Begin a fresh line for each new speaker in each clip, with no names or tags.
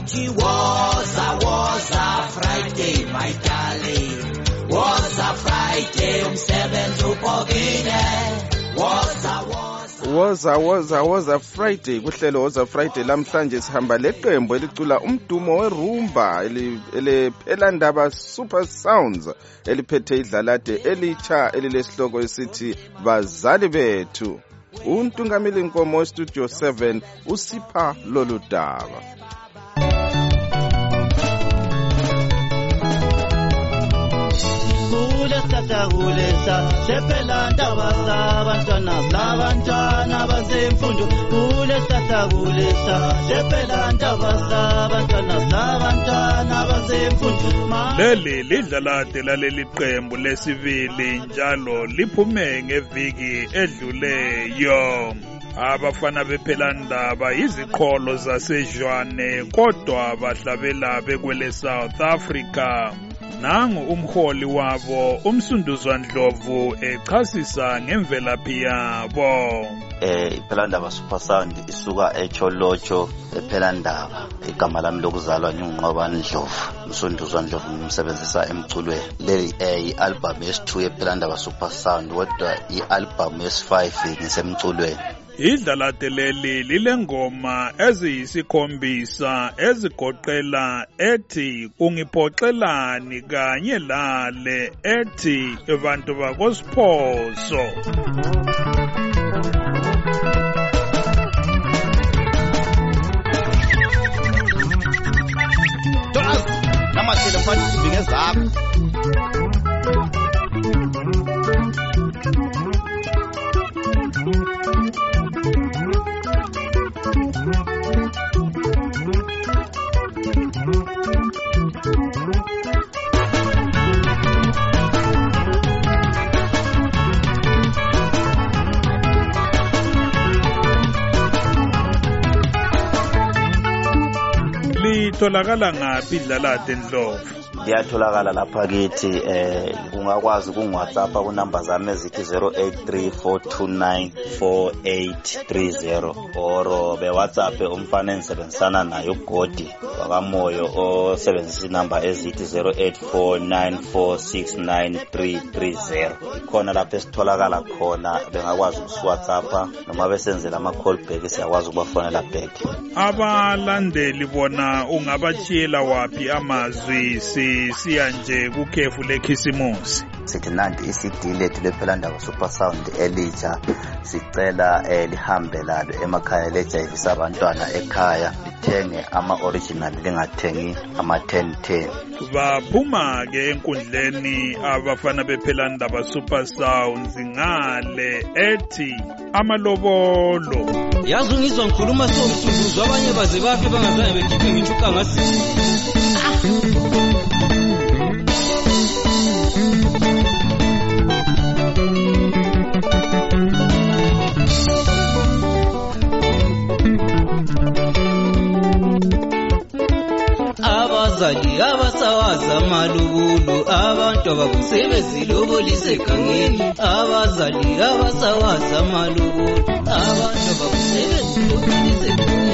bathi woza Friday my darling, woza Friday umsebenzi ubhokile,
woza Friday kuhlelo woza Friday lamhlanje sihamba leqembu elicula umdumo werumba eliphelandaba Super Sounds eliphethe idlalade elitsha elilesihloko esithi bazali bethu. Untungameli Nkomo Studio 7 usipha lolu daba.
Kulesa shephela ndaba zabantwana basemfundo kulesa shephela ndaba zabantwana basemfundo.
Leli lidlalade laleli qembu lesibili njalo liphume ngeviki edluleyo. Abafana bephelandaba iziqholo zasejwane kodwa bahlabela bekwele South Africa. Nangu umholi wabo uMsunduzwa Ndlovu echasisa ngemvelaphi yabo.
Iphelandaba Super Sound isuka eCholocho ephelandaba. Igama lami lokuzalwa ngingqobani Ndlovu. Msunduzwa Ndlovu ngimsebenzisa emculweni. Leli i-album yesi2 ephelandaba Super Sound kodwa i-album yesi5 ngisemculweni.
Idlalade leli lilengoma eziyisikhombisa ezigoqela ethi ungiphoxelani kanye lale ethi abantu bakosiphoso.
Namathele mfana sibinge zakho.
Litholakala ngaphi idlalade Ndlovu?
Liyatholakala lapha kithi ungakwazi ku WhatsApp ku number zami ezithi 0834294830 or be WhatsApp umfana engisebenzisana naye uGodi wakamoyo osebenzisa inamba ezithi 0849469330. Ikhona lapha esitholakala khona bengakwazi ukuWhatsApp noma besenzela ama call back siyakwazi ukubafonela back.
Abalandeli bona ungabachiyela wapi amazwi siya nje kukhefu lekhisimusi?
Sithi nanti iCD lethu lephelandaba Super Sound elitsha sicela lihambe lalo emakhaya lejayivisa abantwana ekhaya lithenge ama-original lingathengi ama-1010.
Baphuma ke enkundleni abafana bephelandaba Super Sounds ngale ethi amalobolo.
Yazi ngizwa ngikhuluma somsunduzwa abanye baze bafe bangazange bekhiphe ngichuka ngasi. Abazali abasawaza malukulu abantu abakusebenzilobulise kangeni. Abazali abasawaza malukulu abantu abakusebenzilobulise kangeni.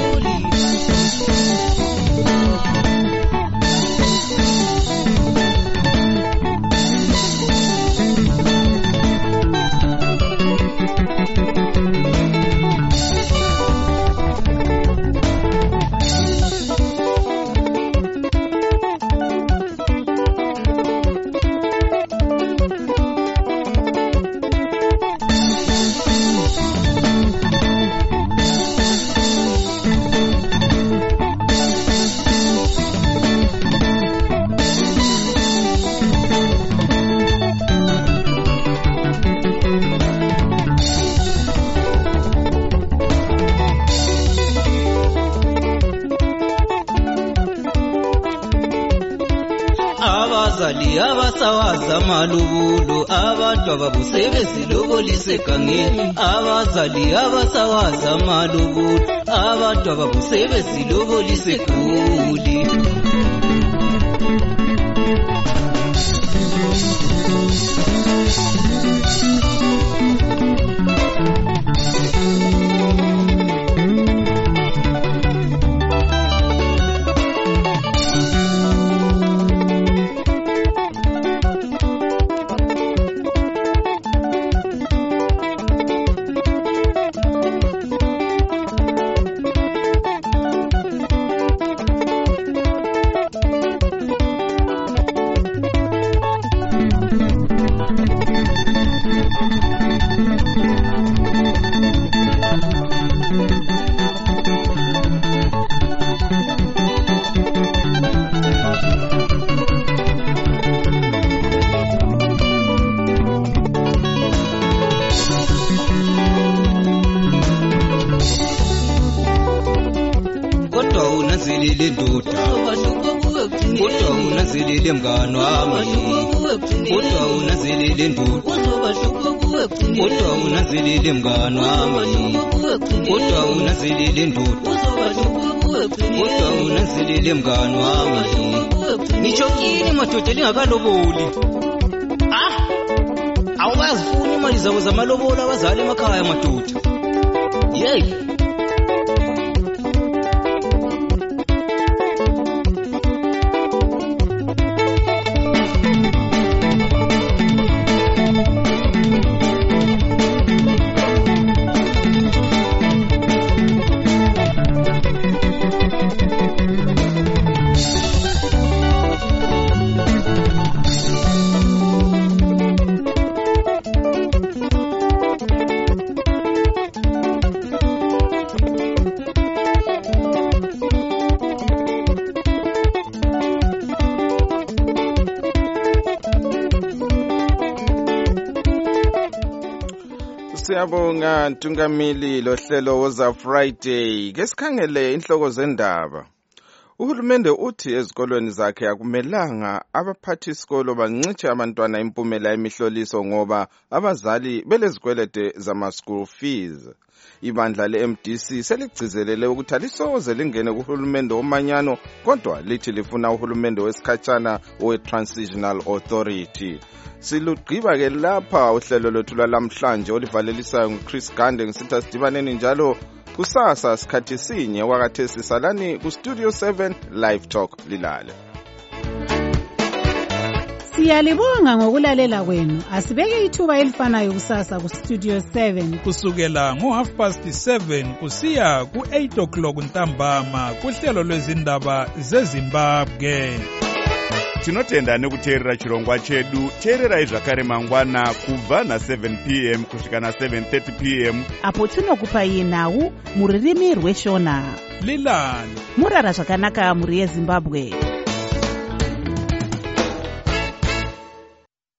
Abazali abasawaza malukulu abantu ababusebenzilobulise kangeni. Abazali abasawaza malukulu abantu ababusebenzilobulise kuli. unanzelele ndoda, kodwa unanzelele mngani wami, kodwa unanzelele ndoda, kodwa unanzelele mngani wami, kodwa unanzelele ndoda, kodwa unanzelele mngani wami. Ngichokile madoda lingakaloboli. Awazifuni imali zabo zamalobolo abazali emakhaya madoda. Yey.
Siyabonga Ntungamili lohlelo Woza Friday. Ke sikhangele inhloko zendaba. Uhulumende uthi ezikolweni zakhe akumelanga abaphathi isikolo bancitshe abantwana impumela emihloliso ngoba abazali belezikwelede zama-school fees. Ibandla le-MDC seligcizelele ukuthi alisoze lingene kuhulumende womanyano kodwa lithi lifuna uhulumende wesikhatshana we-Transitional Authority. Silugqiba ke lapha uhlelo lwethu lwalamhlanje olivalelisayo nguChris Gande ngisitha sidibaneni njalo kusasa sikhathi sinye wakhathesi salani ku Studio 7 Live Talk lilale.
Siyalibonga ngokulalela kwenu. Asibeke ithuba elifanayo kusasa ku Studio 7
kusukela ngo7:30 kusiya ku8:00 ntambama kuhlelo lwezindaba zeZimbabwe.
Tinotenda nekuteerera chirongwa chedu. Teererai zvakare mangwana kubva na7 p.m. kusvika na7:30 p.m.
apo tinokupai nhau muririmi rweshona.
Lilani
murara zvakanaka muri yeZimbabwe.